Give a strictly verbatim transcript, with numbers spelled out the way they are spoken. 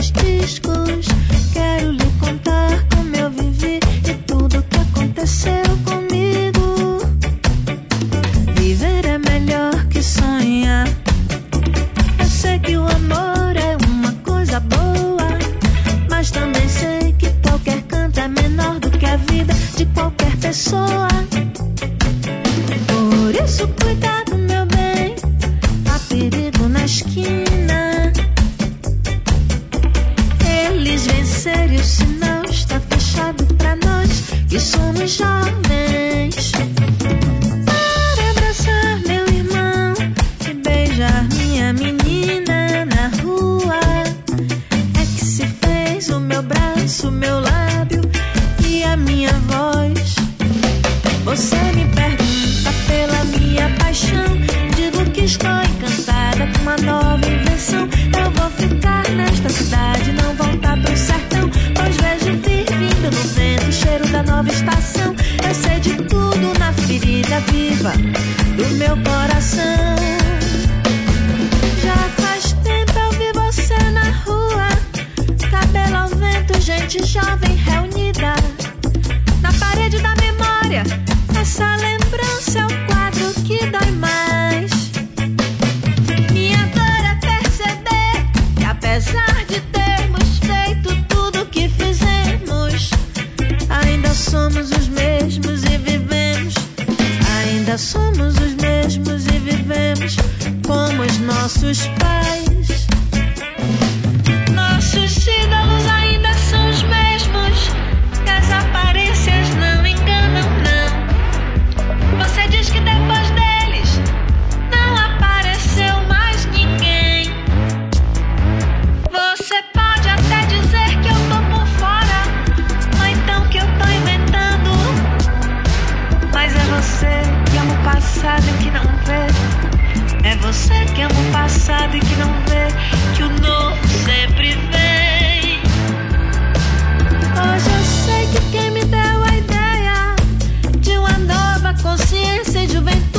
esses discos. Quero lhe contar como eu vivi e tudo que aconteceu comigo. Viver é melhor que sonhar. Eu sei que o amor é uma coisa boa, mas também sei que qualquer canto é menor do que a vida de qualquer pessoa. Por isso cuidado, meu bem, há perigo na esquina. Eles venceram e o sinal está fechado pra nós que somos jovens. Para abraçar meu irmão e beijar minha menina na rua, é que se fez o meu braço, o meu lábio e a minha voz. Você me pergunta pela minha paixão, digo que estou encantada com uma nova invenção. Eu vou ficar nesta cidade, não voltar pro sertão, pois vejo vir vindo no vento o cheiro da nova estação. Eu sei de tudo na ferida viva do meu coração. Já faz tempo eu vi você na rua, cabelo ao vento, gente jovem reunida. Na parede da memória, essa lembrança é o quadro que dói mais. Minha dor é perceber que apesar de termos feito tudo que fizemos, ainda somos os mesmos e vivemos. Ainda somos os mesmos e vivemos como os nossos pais. Nossos ídolos ainda são os mesmos, que as aparências não enganam, não. Você diz que depois deles não apareceu mais ninguém. Você pode até dizer que eu tô por fora, ou então que eu tô inventando, mas é você que ama o passado e que não vê. É você que ama o passado e que não vê que o novo sempre vem. Hoje eu sei que quem me deu a ideia de uma nova consciência e juventude